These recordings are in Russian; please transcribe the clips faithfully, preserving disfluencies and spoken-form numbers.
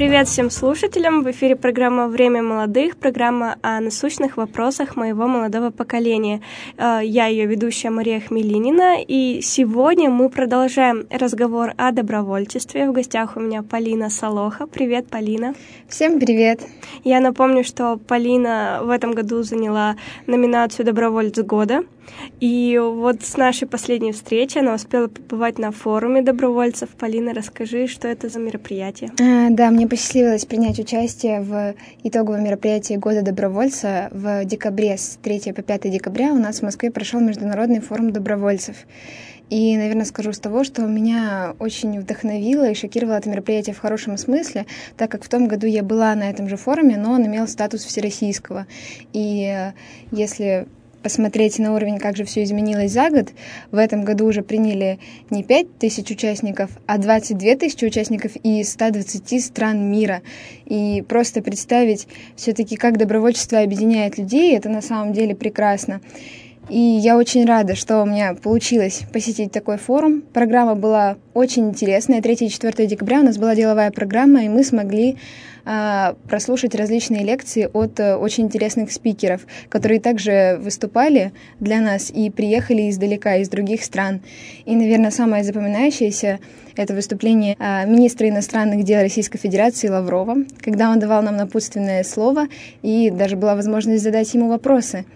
Привет всем слушателям! В эфире программа «Время молодых», программа о насущных вопросах моего молодого поколения. Я ее ведущая Мария Хмелинина, и сегодня мы продолжаем разговор о добровольчестве. В гостях у меня Полина Солоха. Привет, Полина! Всем привет! Я напомню, что Полина в этом году заняла номинацию «Доброволец года». И вот с нашей последней встречи она успела побывать на форуме добровольцев. Полина, расскажи, что это за мероприятие? А, да, мне посчастливилось принять участие в итоговом мероприятии Года добровольца в декабре. С третьего по пятое декабря у нас в Москве прошел Международный форум добровольцев. И, наверное, скажу с того, что меня очень вдохновило и шокировало это мероприятие в хорошем смысле, так как в том году я была на этом же форуме, но он имел статус всероссийского. И если посмотреть на уровень, как же все изменилось за год, в этом году уже приняли не пять тысяч участников, а двадцать две тысячи участников из ста двадцати стран мира. И просто представить все-таки, как добровольчество объединяет людей, это на самом деле прекрасно. И я очень рада, что у меня получилось посетить такой форум. Программа была очень интересная. третьего и четвёртого декабря у нас была деловая программа, и мы смогли э, прослушать различные лекции от э, очень интересных спикеров, которые также выступали для нас и приехали издалека, из других стран. И, наверное, самое запоминающееся — это выступление э, министра иностранных дел Российской Федерации Лаврова, когда он давал нам напутственное слово, и даже была возможность задать ему вопросы.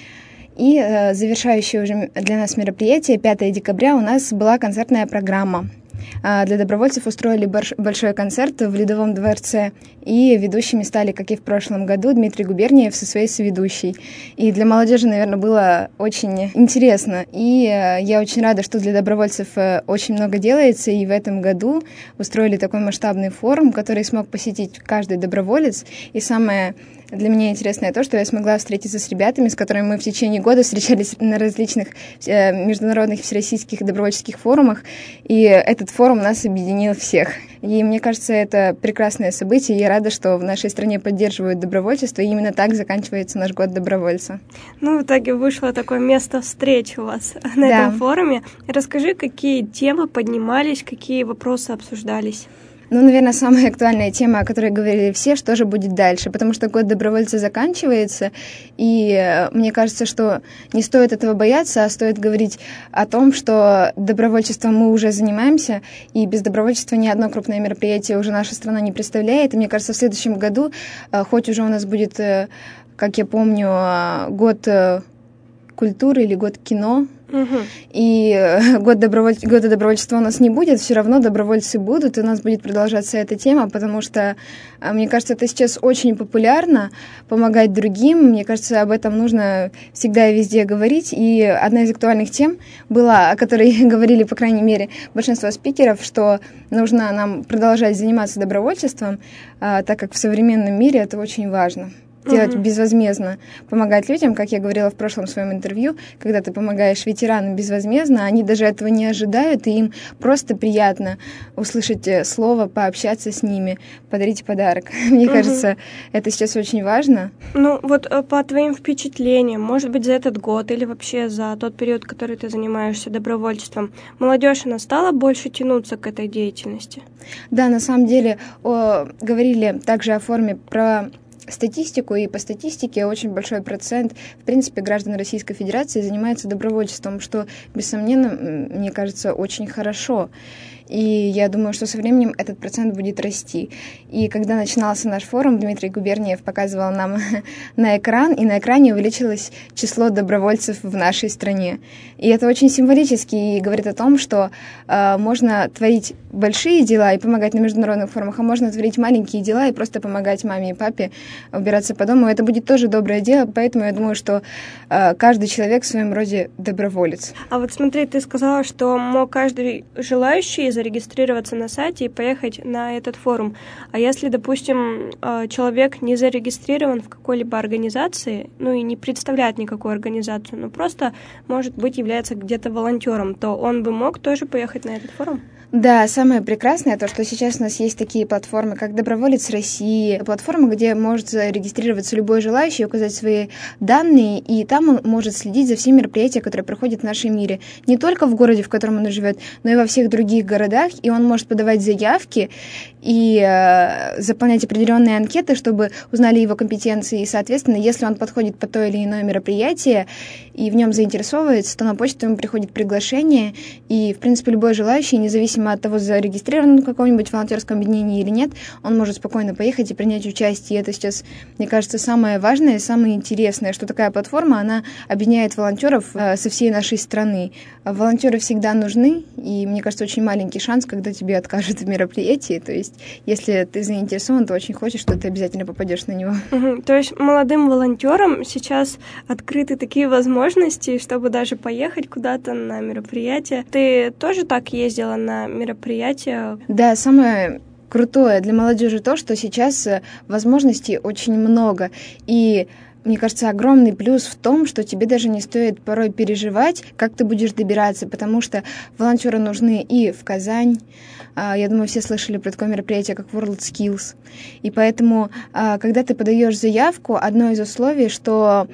И э, завершающее уже для нас мероприятие, пятого декабря, у нас была концертная программа. Э, для добровольцев устроили борш- большой концерт в Ледовом дворце, и ведущими стали, как и в прошлом году, Дмитрий Губерниев со своей соведущей. И для молодежи, наверное, было очень интересно. И э, я очень рада, что для добровольцев э, очень много делается, и в этом году устроили такой масштабный форум, который смог посетить каждый доброволец. И самое для меня интересное то, что я смогла встретиться с ребятами, с которыми мы в течение года встречались на различных э, международных всероссийских добровольческих форумах, и этот форум нас объединил всех. И мне кажется, это прекрасное событие, и я рада, что в нашей стране поддерживают добровольчество, и именно так заканчивается наш год добровольца. Ну, в итоге вышло такое место встречи у вас на Да. этом форуме. Расскажи, какие темы поднимались, какие вопросы обсуждались? Ну, наверное, самая актуальная тема, о которой говорили все, что же будет дальше, потому что год добровольца заканчивается, и мне кажется, что не стоит этого бояться, а стоит говорить о том, что добровольчеством мы уже занимаемся, и без добровольчества ни одно крупное мероприятие уже наша страна не представляет. И мне кажется, в следующем году, хоть уже у нас будет, как я помню, год культуры или год кино, Угу. и год доброволь... года добровольчества у нас не будет, все равно добровольцы будут, и у нас будет продолжаться эта тема, потому что, мне кажется, это сейчас очень популярно, помогать другим. Мне кажется, об этом нужно всегда и везде говорить. И одна из актуальных тем была, о которой говорили, по крайней мере, большинство спикеров, что нужно нам продолжать заниматься добровольчеством, так как в современном мире это очень важно. Делать uh-huh. безвозмездно, помогать людям, как я говорила в прошлом своем интервью, когда ты помогаешь ветеранам безвозмездно, они даже этого не ожидают, и им просто приятно услышать слово, пообщаться с ними, подарить подарок. Мне uh-huh. кажется, это сейчас очень важно. Ну, вот по твоим впечатлениям, может быть, за этот год или вообще за тот период, который ты занимаешься добровольчеством, молодежь, она стала больше тянуться к этой деятельности? Да, на самом деле, о, говорили также о форме про статистику, и по статистике очень большой процент, в принципе, граждан Российской Федерации занимается добровольчеством, что, бессомненно, мне кажется, очень хорошо. И я думаю, что со временем этот процент будет расти. И когда начинался наш форум, Дмитрий Губерниев показывал нам на экран, и на экране увеличилось число добровольцев в нашей стране. И это очень символически и говорит о том, что э, можно творить большие дела и помогать на международных форумах, а можно творить маленькие дела и просто помогать маме и папе убираться по дому. Это будет тоже доброе дело, поэтому я думаю, что э, каждый человек в своем роде доброволец. А вот смотри, ты сказала, что мог каждый желающий зарегистрироваться на сайте и поехать на этот форум. А если, допустим, человек не зарегистрирован в какой-либо организации, ну и не представляет никакую организацию, но просто, может быть, является где-то волонтером, то он бы мог тоже поехать на этот форум? Да, самое прекрасное то, что сейчас у нас есть такие платформы, как «Доброволец России», платформа, где может зарегистрироваться любой желающий, указать свои данные, и там он может следить за всеми мероприятиями, которые проходят в нашем мире. Не только в городе, в котором он живет, но и во всех других городах, и он может подавать заявки и э, заполнять определенные анкеты, чтобы узнали его компетенции, и, соответственно, если он подходит под то или иное мероприятие и в нем заинтересовывается, то на почту ему приходит приглашение, и, в принципе, любой желающий, независимо от того, зарегистрирован он в каком-нибудь волонтерском объединении или нет, он может спокойно поехать и принять участие. И это сейчас, мне кажется, самое важное и самое интересное, что такая платформа, она объединяет волонтеров э, со всей нашей страны. Волонтеры всегда нужны, и, мне кажется, очень маленький шанс, когда тебе откажут в мероприятии. То есть, если ты заинтересован, то очень хочешь, что ты обязательно попадешь на него. Угу. То есть молодым волонтерам сейчас открыты такие возможности, чтобы даже поехать куда-то на мероприятие. Ты тоже так ездила на мероприятия? Да, самое крутое для молодежи то, что сейчас возможностей очень много. И мне кажется, огромный плюс в том, что тебе даже не стоит порой переживать, как ты будешь добираться, потому что волонтеры нужны и в Казань. Я думаю, все слышали про такое мероприятие, как WorldSkills. И поэтому, когда ты подаешь заявку, одно из условий, что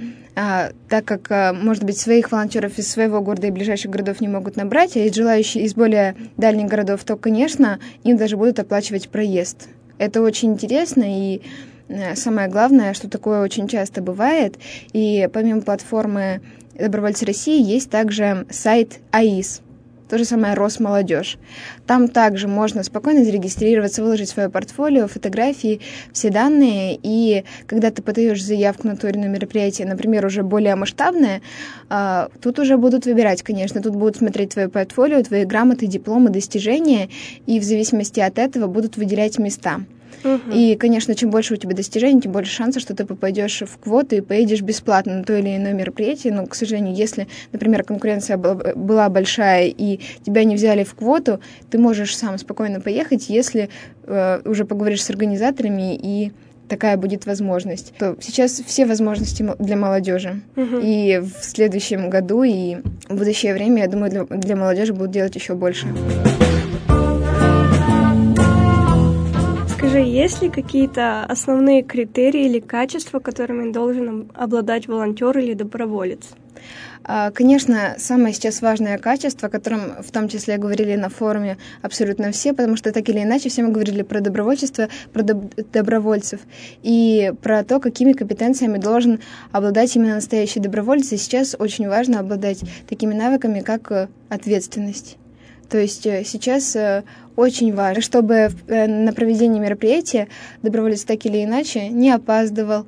так как, может быть, своих волонтеров из своего города и ближайших городов не могут набрать, а есть желающие из более дальних городов, то, конечно, им даже будут оплачивать проезд. Это очень интересно, и самое главное, что такое очень часто бывает, и помимо платформы «Добровольцы России» есть также сайт АИС, то же самое Росмолодежь. Там также можно спокойно зарегистрироваться, выложить свое портфолио, фотографии, все данные, и когда ты подаешь заявку на то или иное мероприятие, например, уже более масштабное, тут уже будут выбирать, конечно, тут будут смотреть твое портфолио, твои грамоты, дипломы, достижения, и в зависимости от этого будут выделять места. Uh-huh. И, конечно, чем больше у тебя достижений, тем больше шансов, что ты попадешь в квоту и поедешь бесплатно на то или иное мероприятие. Но, к сожалению, если, например, конкуренция была большая и тебя не взяли в квоту, ты можешь сам спокойно поехать, если э, уже поговоришь с организаторами, и такая будет возможность. То сейчас все возможности для молодежи. Uh-huh. И в следующем году и в будущее время, я думаю, для, для молодежи будут делать еще больше. Скажи, есть ли какие-то основные критерии или качества, которыми должен обладать волонтер или доброволец? Конечно, самое сейчас важное качество, о котором в том числе говорили на форуме абсолютно все, потому что так или иначе все мы говорили про добровольчество, про доб- добровольцев и про то, какими компетенциями должен обладать именно настоящий доброволец. И сейчас очень важно обладать такими навыками, как ответственность. То есть сейчас очень важно, чтобы на проведение мероприятия доброволец так или иначе не опаздывал,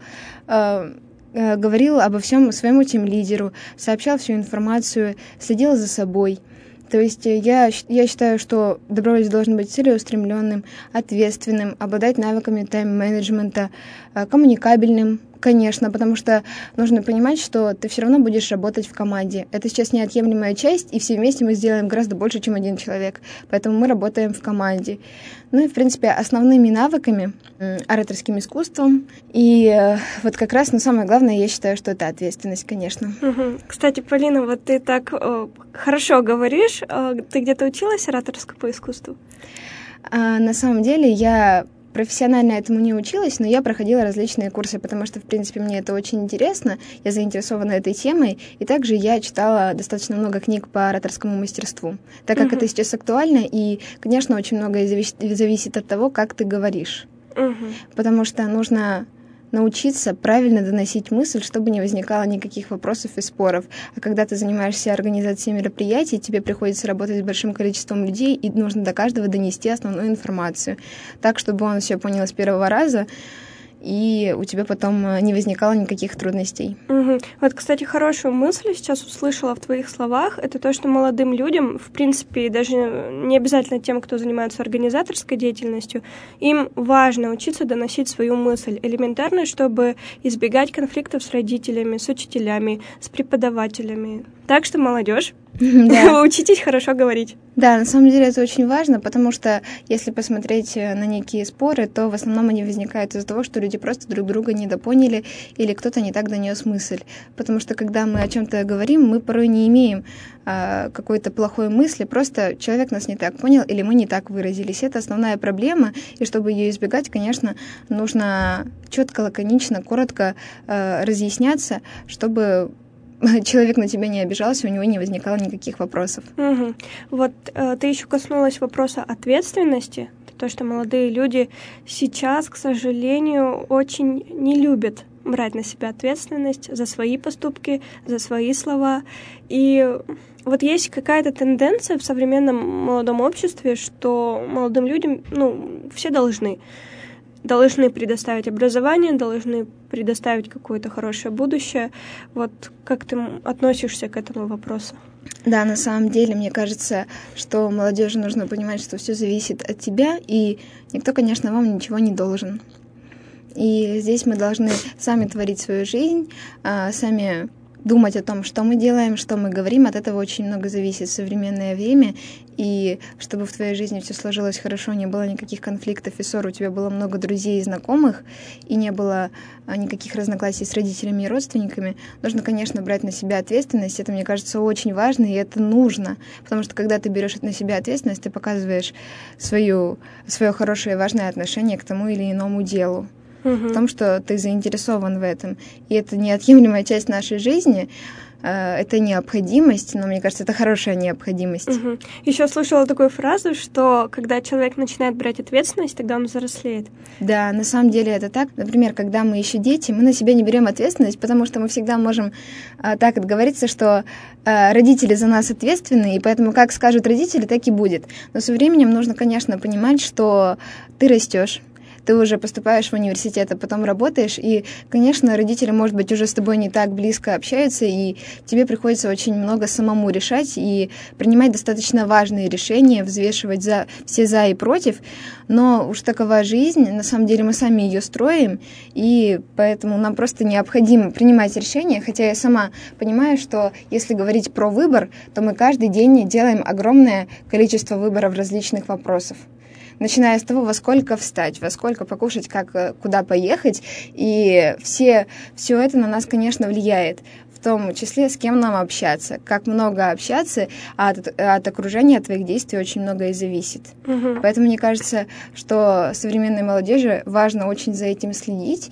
говорил обо всем своему тимлидеру, сообщал всю информацию, следил за собой. То есть я, я считаю, что доброволец должен быть целеустремленным, ответственным, обладать навыками тайм-менеджмента, коммуникабельным, конечно, потому что нужно понимать, что ты все равно будешь работать в команде. Это сейчас неотъемлемая часть, и все вместе мы сделаем гораздо больше, чем один человек. Поэтому мы работаем в команде. Ну и, в принципе, основными навыками, ораторским искусством. И вот как раз, ну, самое главное, я считаю, что это ответственность, конечно. Угу. Кстати, Полина, вот ты так э, хорошо говоришь. Э, ты где-то училась ораторскому искусству? А, на самом деле я профессионально этому не училась, но я проходила различные курсы, потому что, в принципе, мне это очень интересно, я заинтересована этой темой, и также я читала достаточно много книг по ораторскому мастерству, так как uh-huh. это сейчас актуально, и, конечно, очень многое зависит, зависит от того, как ты говоришь, uh-huh. потому что нужно научиться правильно доносить мысль, чтобы не возникало никаких вопросов и споров. А когда ты занимаешься организацией мероприятий, тебе приходится работать с большим количеством людей, и нужно до каждого донести основную информацию, так, чтобы он все понял с первого раза, и у тебя потом не возникало никаких трудностей. Угу. Вот, кстати, хорошую мысль сейчас услышала в твоих словах. Это то, что молодым людям, в принципе, даже не обязательно тем, кто занимается организаторской деятельностью, им важно учиться доносить свою мысль элементарно, чтобы избегать конфликтов с родителями, с учителями, с преподавателями. Так что, молодежь, Да. Учитесь хорошо говорить. Да, на самом деле это очень важно, потому что если посмотреть на некие споры, то в основном они возникают из-за того, что люди просто друг друга недопоняли или кто-то не так донес мысль. Потому что когда мы о чем-то говорим, мы порой не имеем а, какой-то плохой мысли, просто человек нас не так понял или мы не так выразились. Это основная проблема, и чтобы ее избегать, конечно, нужно четко, лаконично, коротко а, разъясняться, чтобы человек на тебя не обижался, у него не возникало никаких вопросов. Угу. Вот э, ты еще коснулась вопроса ответственности. То, что молодые люди сейчас, к сожалению, очень не любят брать на себя ответственность за свои поступки, за свои слова. И вот есть какая-то тенденция в современном молодом обществе, что молодым людям, ну, все должны. должны предоставить образование, должны предоставить какое-то хорошее будущее. Вот как ты относишься к этому вопросу? Да, на самом деле, мне кажется, что молодежи нужно понимать, что все зависит от тебя, и никто, конечно, вам ничего не должен. И здесь мы должны сами творить свою жизнь, сами думать о том, что мы делаем, что мы говорим. От этого очень много зависит в современное время. И чтобы в твоей жизни все сложилось хорошо, не было никаких конфликтов и ссор, у тебя было много друзей и знакомых, и не было никаких разногласий с родителями и родственниками, нужно, конечно, брать на себя ответственность. Это, мне кажется, очень важно, и это нужно. Потому что когда ты берешь на себя ответственность, ты показываешь свою, свое хорошее и важное отношение к тому или иному делу. Угу. В том, что ты заинтересован в этом. И это неотъемлемая часть нашей жизни, это необходимость, но мне кажется, это хорошая необходимость. Угу. Еще слышала такую фразу, что когда человек начинает брать ответственность, тогда он взрослеет. Да, на самом деле это так. Например, когда мы еще дети, мы на себя не берем ответственность, потому что мы всегда можем а, так отговориться, что а, родители за нас ответственны, и поэтому как скажут родители, так и будет. Но со временем нужно, конечно, понимать, что ты растешь. Ты уже поступаешь в университет, а потом работаешь, и, конечно, родители, может быть, уже с тобой не так близко общаются, и тебе приходится очень много самому решать и принимать достаточно важные решения, взвешивать за, все за и против, но уж такова жизнь, на самом деле мы сами ее строим, и поэтому нам просто необходимо принимать решения, хотя я сама понимаю, что если говорить про выбор, то мы каждый день делаем огромное количество выборов различных вопросов. Начиная с того, во сколько встать, во сколько покушать, как, куда поехать. И все, все это на нас, конечно, влияет. В том числе, с кем нам общаться, как много общаться, а от, от окружения, от твоих действий очень многое зависит. Угу. Поэтому мне кажется, что современной молодежи важно очень за этим следить.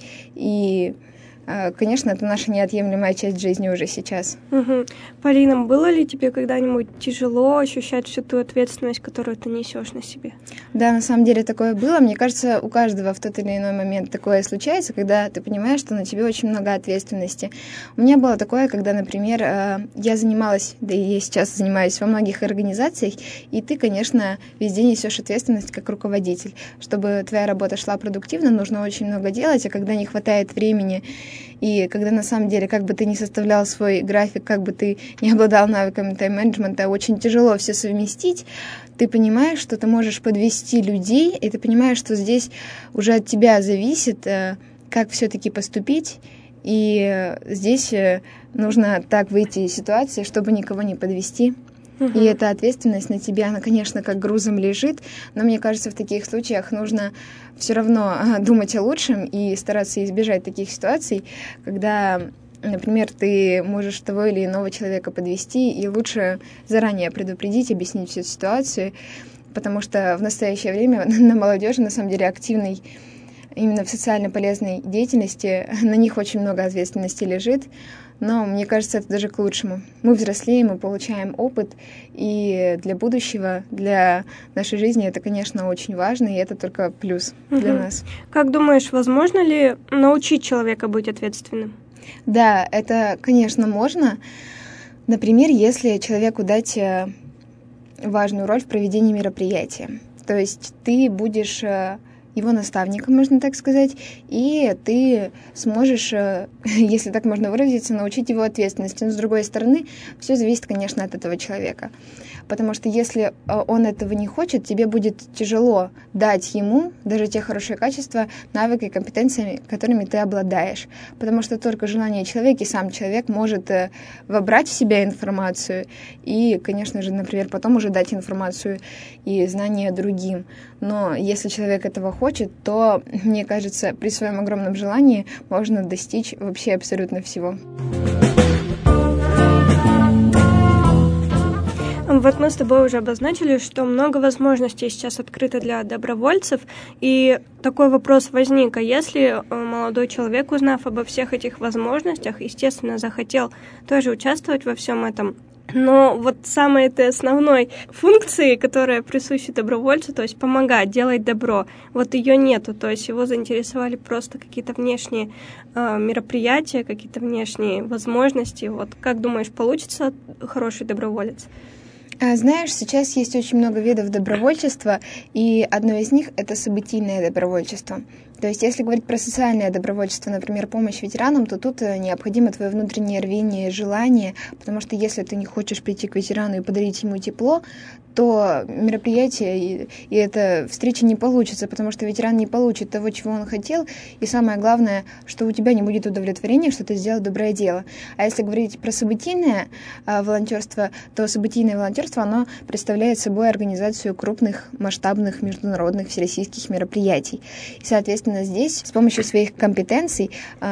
И, конечно, это наша неотъемлемая часть жизни уже сейчас. Угу. Полина, было ли тебе когда-нибудь тяжело ощущать всю ту ответственность, которую ты несешь на себе? Да, на самом деле такое было. Мне кажется, у каждого в тот или иной момент такое случается, когда ты понимаешь, что на тебе очень много ответственности. У меня было такое, когда, например, я занималась, да и я сейчас занимаюсь во многих организациях, и ты, конечно, везде несешь ответственность как руководитель. Чтобы твоя работа шла продуктивно, нужно очень много делать, а когда не хватает времени, и когда на самом деле, как бы ты ни составлял свой график, как бы ты не обладал навыками тайм-менеджмента, очень тяжело все совместить, ты понимаешь, что ты можешь подвести людей, и ты понимаешь, что здесь уже от тебя зависит, как все-таки поступить, и здесь нужно так выйти из ситуации, чтобы никого не подвести. Угу. И эта ответственность на тебя, она, конечно, как грузом лежит, но мне кажется, в таких случаях нужно все равно думать о лучшем и стараться избежать таких ситуаций, когда, например, ты можешь того или иного человека подвести, и лучше заранее предупредить, объяснить всю ситуацию, потому что в настоящее время на молодежи, на самом деле, активной именно в социально полезной деятельности, на них очень много ответственности лежит. Но мне кажется, это даже к лучшему. Мы взрослеем, мы получаем опыт, и для будущего, для нашей жизни это, конечно, очень важно, и это только плюс угу. для нас. Как думаешь, возможно ли научить человека быть ответственным? Да, это, конечно, можно. Например, если человеку дать важную роль в проведении мероприятия. То есть ты будешь его наставником, можно так сказать, и ты сможешь, если так можно выразиться, научить его ответственности. Но, с другой стороны, все зависит, конечно, от этого человека. потому что если он этого не хочет, тебе будет тяжело дать ему даже те хорошие качества, навыки и компетенции, которыми ты обладаешь, потому что только желание человека и сам человек может вобрать в себя информацию и, конечно же, например, потом уже дать информацию и знания другим. Но если человек этого хочет, то, мне кажется, при своем огромном желании можно достичь вообще абсолютно всего. Вот мы с тобой уже обозначили, что много возможностей сейчас открыто для добровольцев, и такой вопрос возник, а если молодой человек, узнав обо всех этих возможностях, естественно, захотел тоже участвовать во всем этом, но вот самой этой основной функции, которая присуща добровольцу, то есть помогать, делать добро, вот ее нету, то есть его заинтересовали просто какие-то внешние э, мероприятия, какие-то внешние возможности. Вот как думаешь, получится хороший доброволец? Знаешь, сейчас есть очень много видов добровольчества, и одно из них — это событийное добровольчество. То есть, если говорить про социальное добровольчество, например, помощь ветеранам, то тут необходимо твое внутреннее рвение и желание, потому что если ты не хочешь прийти к ветерану и подарить ему тепло, то мероприятие и, и эта встреча не получится, потому что ветеран не получит того, чего он хотел, и самое главное, что у тебя не будет удовлетворения, что ты сделал доброе дело. А если говорить про событийное а, волонтерство, то событийное волонтерство, оно представляет собой организацию крупных, масштабных, международных, всероссийских мероприятий. И, соответственно, здесь с помощью своих компетенций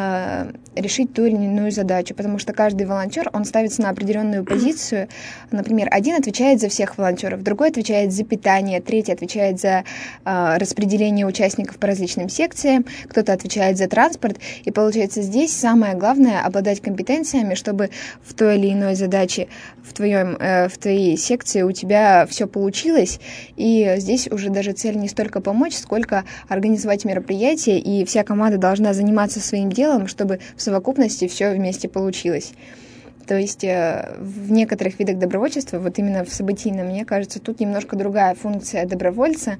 а, решить ту или иную задачу, потому что каждый волонтер, он ставится на определенную позицию. Например, один отвечает за всех волонтеров, другой отвечает за питание, третий отвечает за э, распределение участников по различным секциям, кто-то отвечает за транспорт. И получается, здесь самое главное — обладать компетенциями, чтобы в той или иной задаче в, твоем, э, в твоей секции у тебя все получилось. И здесь уже даже цель не столько помочь, сколько организовать мероприятие, и вся команда должна заниматься своим делом, чтобы в совокупности все вместе получилось. То есть в некоторых видах добровольчества, вот именно в событийном, мне кажется, тут немножко другая функция добровольца,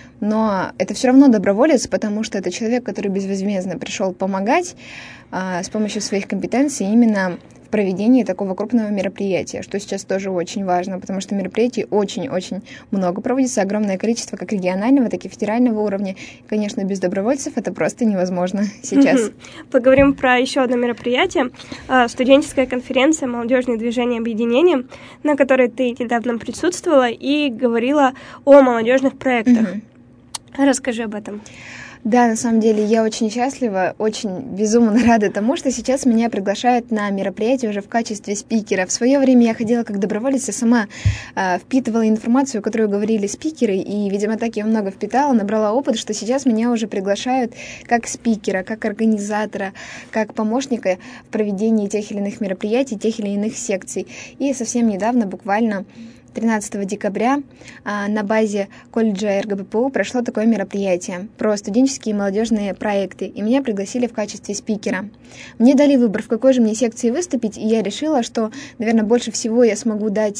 но это все равно доброволец, потому что это человек, который безвозмездно пришел помогать а, с помощью своих компетенций именно в проведении такого крупного мероприятия, что сейчас тоже очень важно, потому что мероприятий очень-очень много проводится, огромное количество как регионального, так и федерального уровня. И, конечно, без добровольцев это просто невозможно сейчас. Поговорим про еще одно мероприятие. Студенческая конференция «Молодежные движения объединения», на которой ты недавно присутствовала и говорила о молодежных проектах. Расскажи об этом. Да, на самом деле я очень счастлива, очень безумно рада тому, что сейчас меня приглашают на мероприятие уже в качестве спикера. В свое время я ходила как доброволец, я сама э, впитывала информацию, которую говорили спикеры, и, видимо, так я много впитала, набрала опыт, что сейчас меня уже приглашают как спикера, как организатора, как помощника в проведении тех или иных мероприятий, тех или иных секций. И совсем недавно, буквально тринадцатого декабря на базе колледжа эр гэ бэ пэ у прошло такое мероприятие про студенческие и молодежные проекты, и меня пригласили в качестве спикера. Мне дали выбор, в какой же мне секции выступить, и я решила, что, наверное, больше всего я смогу дать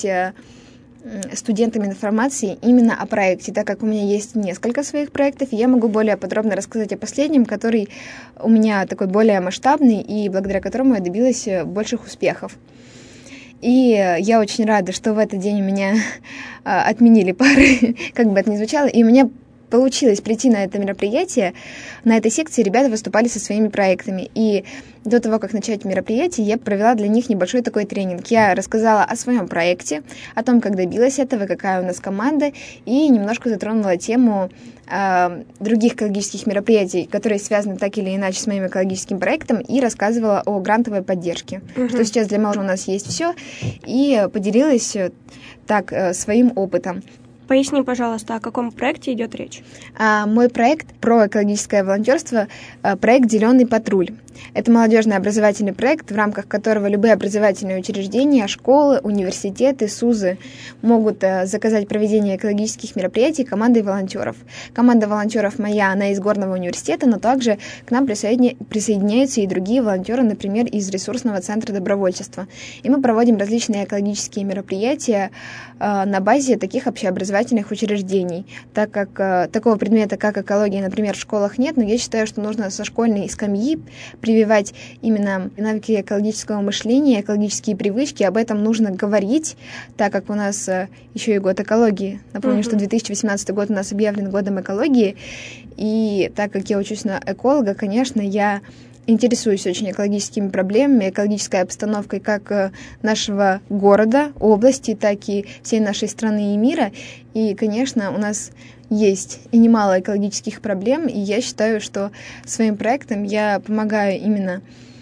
студентам информации именно о проекте, так как у меня есть несколько своих проектов, и я могу более подробно рассказать о последнем, который у меня такой более масштабный, и благодаря которому я добилась больших успехов. И я очень рада, что в этот день у меня отменили пары, как бы это ни звучало, и у меня получилось прийти на это мероприятие. На этой секции ребята выступали со своими проектами. И до того, как начать мероприятие, я провела для них небольшой такой тренинг. Я рассказала о своем проекте, о том, как добилась этого, какая у нас команда, и немножко затронула тему э, других экологических мероприятий, которые связаны так или иначе с моим экологическим проектом, и рассказывала о грантовой поддержке, угу. что сейчас для молодежи у нас есть все, и поделилась так э, своим опытом. Поясни, пожалуйста, о каком проекте идет речь? А, мой проект про экологическое волонтерство, а, проект «Зеленый патруль». Это молодежный образовательный проект, в рамках которого любые образовательные учреждения, школы, университеты, СУЗы могут а, заказать проведение экологических мероприятий командой волонтеров. Команда волонтеров моя, она из Горного университета, но также к нам присоединя... присоединяются и другие волонтеры, например, из ресурсного центра добровольчества. И мы проводим различные экологические мероприятия а, на базе таких общеобразовательных общеобразовательных учреждений, так как такого предмета, как экология, например, в школах нет, но я считаю, что нужно со школьной скамьи прививать именно навыки экологического мышления, экологические привычки, об этом нужно говорить, так как у нас еще и год экологии. Напомню, mm-hmm. что две тысячи восемнадцатый год у нас объявлен годом экологии, и так как я учусь на эколога, конечно, я интересуюсь очень экологическими проблемами, экологической обстановкой как нашего города, области, так и всей нашей страны и мира. И, конечно, у нас есть и немало экологических проблем, и я считаю, что своим проектом я помогаю именно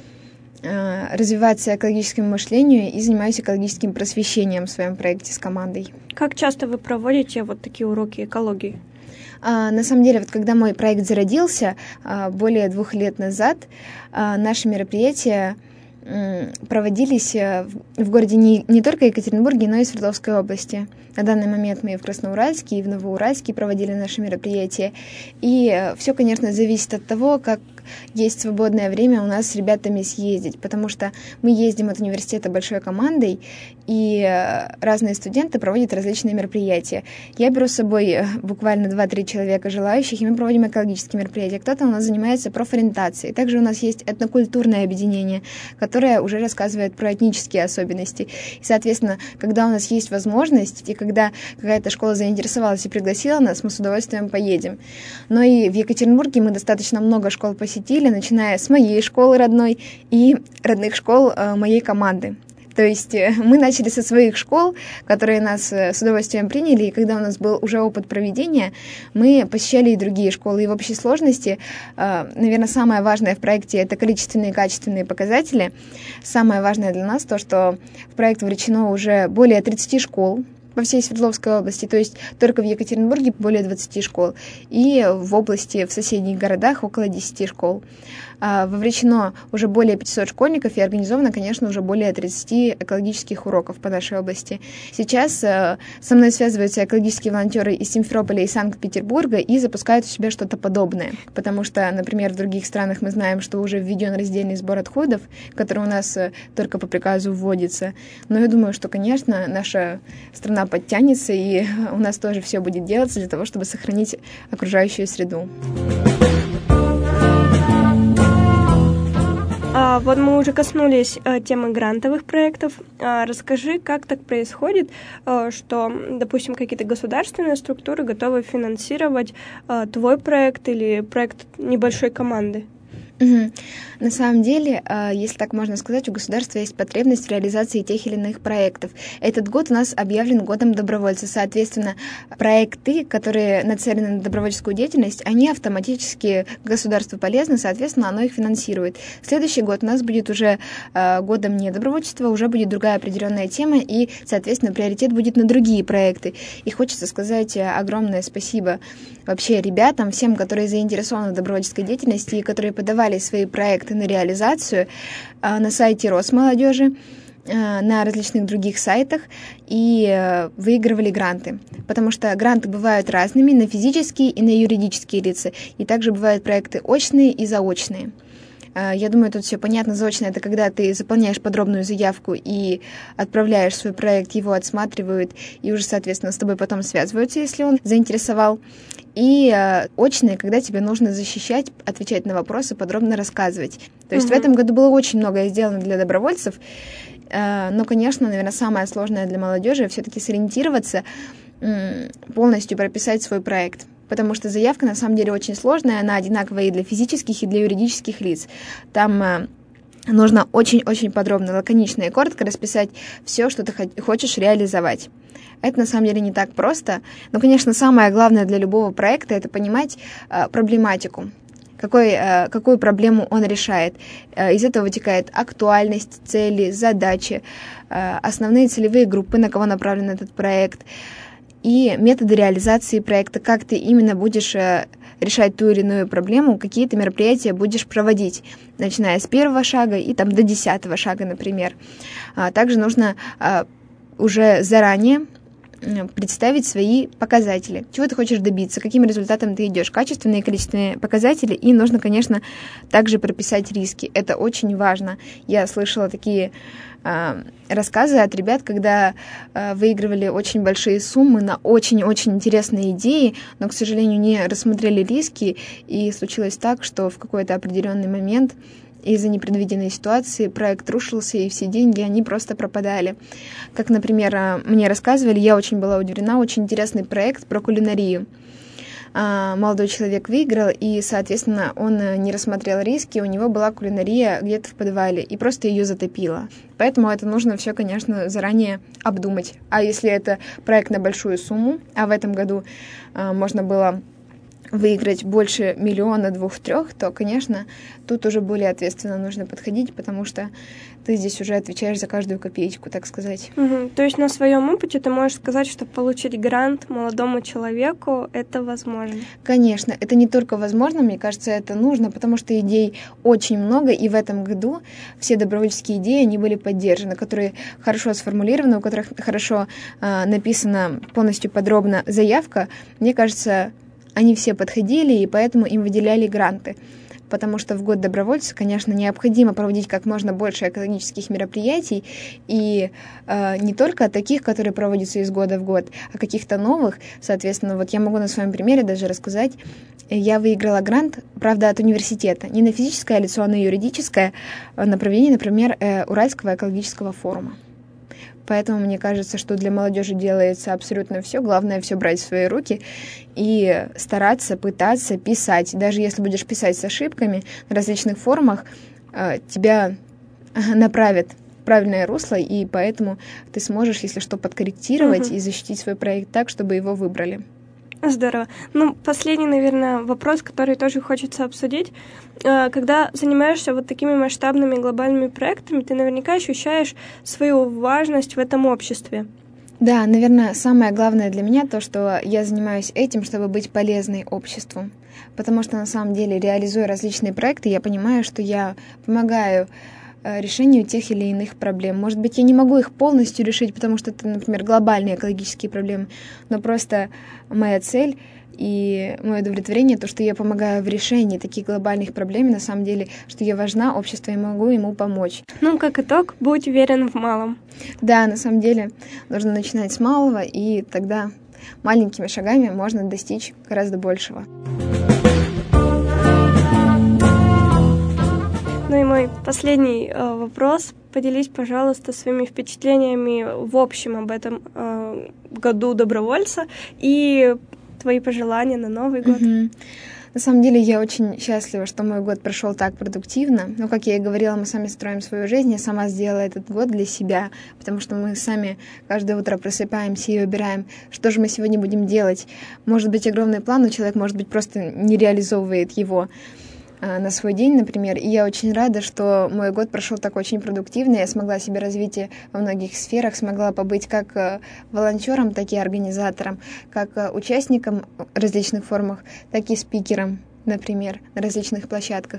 э, развиваться экологическому мышлению и занимаюсь экологическим просвещением в своем проекте с командой. Как часто вы проводите вот такие уроки экологии? На самом деле, вот когда мой проект зародился более двух лет назад, наши мероприятия проводились в городе не, не только Екатеринбурге, но и Свердловской области. На данный момент мы и в Красноуральске, и в Новоуральске проводили наши мероприятия. И все, конечно, зависит от того, как есть свободное время у нас с ребятами съездить, потому что мы ездим от университета большой командой, и разные студенты проводят различные мероприятия. Я беру с собой буквально два-три человека желающих, и мы проводим экологические мероприятия. Кто-то у нас занимается профориентацией. Также у нас есть этнокультурное объединение, которое уже рассказывает про этнические особенности. И, соответственно, когда у нас есть возможность, и когда какая-то школа заинтересовалась и пригласила нас, мы с удовольствием поедем. Но и в Екатеринбурге мы достаточно много школ посетили, начиная с моей школы родной и родных школ э, моей команды. То есть мы начали со своих школ, которые нас с удовольствием приняли, и когда у нас был уже опыт проведения, мы посещали и другие школы. И в общей сложности, наверное, самое важное в проекте — это количественные и качественные показатели. Самое важное для нас то, что в проект вовлечено уже более тридцати школ по всей Свердловской области, то есть только в Екатеринбурге более двадцати школ, и в области, в соседних городах около десяти школ. Вовлечено уже более пятисот школьников и организовано, конечно, уже более тридцати экологических уроков по нашей области. Сейчас со мной связываются экологические волонтеры из Симферополя и Санкт-Петербурга и запускают у себя что-то подобное, потому что, например, в других странах мы знаем, что уже введен раздельный сбор отходов, который у нас только по приказу вводится. Но я думаю, что, конечно, наша страна подтянется, и у нас тоже все будет делаться для того, чтобы сохранить окружающую среду. А, вот мы уже коснулись а, темы грантовых проектов. А, расскажи, как так происходит, а, что, допустим, какие-то государственные структуры готовы финансировать а, твой проект или проект небольшой команды? Угу. На самом деле, если так можно сказать, у государства есть потребность в реализации тех или иных проектов. Этот год у нас объявлен годом добровольца. Соответственно, проекты, которые нацелены на добровольческую деятельность, они автоматически государству полезны, соответственно, оно их финансирует. Следующий год у нас будет уже годом не добровольчества, уже будет другая определенная тема, и, соответственно, приоритет будет на другие проекты. И хочется сказать огромное спасибо вообще ребятам, всем, которые заинтересованы в добровольческой деятельности и которые подавали свои проекты на реализацию на сайте Росмолодежи, на различных других сайтах и выигрывали гранты. Потому что гранты бывают разными на физические и на юридические лица. И также бывают проекты очные и заочные. Я думаю, тут все понятно. Заочно — это когда ты заполняешь подробную заявку и отправляешь свой проект, его отсматривают и уже, соответственно, с тобой потом связываются, если он заинтересовал. И э, очные, когда тебе нужно защищать, отвечать на вопросы, подробно рассказывать. То есть mm-hmm. в этом году было очень многое сделано для добровольцев. Э, но, конечно, наверное, самое сложное для молодежи все-таки сориентироваться, э, полностью прописать свой проект. Потому что заявка, на самом деле, очень сложная, она одинаковая и для физических, и для юридических лиц. Там э, нужно очень-очень подробно, лаконично и коротко расписать все, что ты хочешь реализовать. Это, на самом деле, не так просто. Но, конечно, самое главное для любого проекта — это понимать э, проблематику. Какой, э, какую проблему он решает. Э, из этого вытекает актуальность, цели, задачи, э, основные целевые группы, на кого направлен этот проект, и методы реализации проекта, как ты именно будешь э, решать ту или иную проблему, какие ты мероприятия будешь проводить, начиная с первого шага и там, до десятого шага, например. А также нужно э, уже заранее представить свои показатели. Чего ты хочешь добиться, каким результатом ты идешь, качественные и количественные показатели. И нужно, конечно, также прописать риски. Это очень важно. Я слышала такие э, рассказы от ребят, когда э, выигрывали очень большие суммы на очень-очень интересные идеи, но, к сожалению, не рассмотрели риски. И случилось так, что в какой-то определенный момент из-за непредвиденной ситуации проект рушился, и все деньги, они просто пропадали. Как, например, мне рассказывали, я очень была удивлена, очень интересный проект про кулинарию. Молодой человек выиграл, и, соответственно, он не рассмотрел риски, у него была кулинария где-то в подвале, и просто ее затопило. Поэтому это нужно все, конечно, заранее обдумать. А если это проект на большую сумму, а в этом году можно было выиграть больше миллиона, двух-трех, то, конечно, тут уже более ответственно нужно подходить, потому что ты здесь уже отвечаешь за каждую копеечку, так сказать. Угу. То есть на своем опыте ты можешь сказать, что получить грант молодому человеку — это возможно? Конечно, это не только возможно, мне кажется, это нужно, потому что идей очень много, и в этом году все добровольческие идеи, они были поддержаны, которые хорошо сформулированы, у которых хорошо э, написана полностью подробно заявка. Мне кажется, они все подходили, и поэтому им выделяли гранты. Потому что в год добровольца, конечно, необходимо проводить как можно больше экологических мероприятий, и э, не только таких, которые проводятся из года в год, а каких-то новых. Соответственно, вот я могу на своем примере даже рассказать. Я выиграла грант, правда, от университета, не на физическое, а лицо-юридическое направление, например, э, Уральского экологического форума. Поэтому мне кажется, что для молодежи делается абсолютно все. Главное все брать в свои руки и стараться, пытаться писать. Даже если будешь писать с ошибками на различных форумах, тебя направят в правильное русло, и поэтому ты сможешь, если что, подкорректировать угу. и защитить свой проект так, чтобы его выбрали. Здорово. Ну, последний, наверное, вопрос, который тоже хочется обсудить. Когда занимаешься вот такими масштабными глобальными проектами, ты наверняка ощущаешь свою важность в этом обществе. Да, наверное, самое главное для меня то, что я занимаюсь этим, чтобы быть полезной обществу. Потому что, на самом деле, реализуя различные проекты, я понимаю, что я помогаю решению тех или иных проблем. Может быть, я не могу их полностью решить, потому что это, например, глобальные экологические проблемы, но просто моя цель и мое удовлетворение, то, что я помогаю в решении таких глобальных проблем, на самом деле, что я важна обществу и могу ему помочь. Ну, как итог, будь уверен в малом. Да, на самом деле, нужно начинать с малого, и тогда маленькими шагами можно достичь гораздо большего. Ну и мой последний э, вопрос. Поделись, пожалуйста, своими впечатлениями в общем об этом э, году добровольца и твои пожелания на Новый год. Mm-hmm. На самом деле я очень счастлива, что мой год прошел так продуктивно. Но, как я и говорила, мы сами строим свою жизнь. Я сама сделала этот год для себя, потому что мы сами каждое утро просыпаемся и выбираем, что же мы сегодня будем делать. Может быть, огромный план, но человек, может быть, просто не реализовывает его на свой день, например. И я очень рада, что мой год прошел так очень продуктивно. Я смогла себя развить во многих сферах, смогла побыть как волонтером, так и организатором, как участником в различных формах, так и спикером, например, на различных площадках.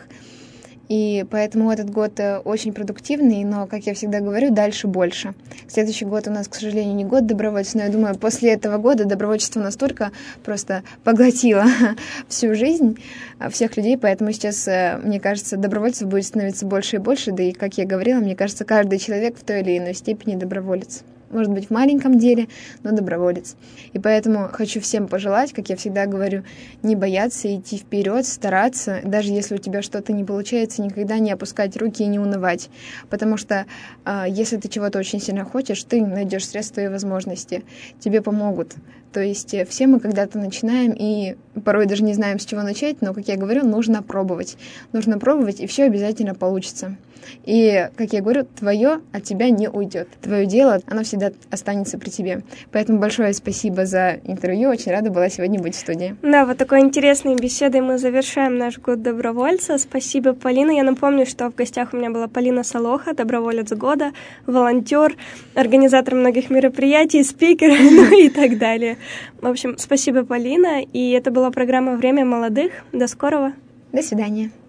И поэтому этот год очень продуктивный, но, как я всегда говорю, дальше больше. Следующий год у нас, к сожалению, не год добровольца, но я думаю, после этого года добровольчество настолько просто поглотило всю жизнь всех людей, поэтому сейчас, мне кажется, добровольцев будет становиться больше и больше, да и, как я говорила, мне кажется, каждый человек в той или иной степени доброволец. Может быть, в маленьком деле, но доброволец. И поэтому хочу всем пожелать, как я всегда говорю, не бояться, идти вперед, стараться. Даже если у тебя что-то не получается, никогда не опускать руки и не унывать. Потому что э, если ты чего-то очень сильно хочешь, ты найдешь средства и возможности. Тебе помогут. То есть все мы когда-то начинаем и порой даже не знаем, с чего начать, но, как я говорю, нужно пробовать. Нужно пробовать, и все обязательно получится. И, как я говорю, твое от тебя не уйдет. Твое дело, оно всегда останется при тебе. Поэтому большое спасибо за интервью. Очень рада была сегодня быть в студии. Да, вот такой интересной беседой мы завершаем наш год добровольца. Спасибо, Полина. Я напомню, что в гостях у меня была Полина Солоха, доброволец года, волонтер, организатор многих мероприятий, спикер, ну и так далее. В общем, спасибо, Полина. И это была программа «Время молодых». До скорого. До свидания.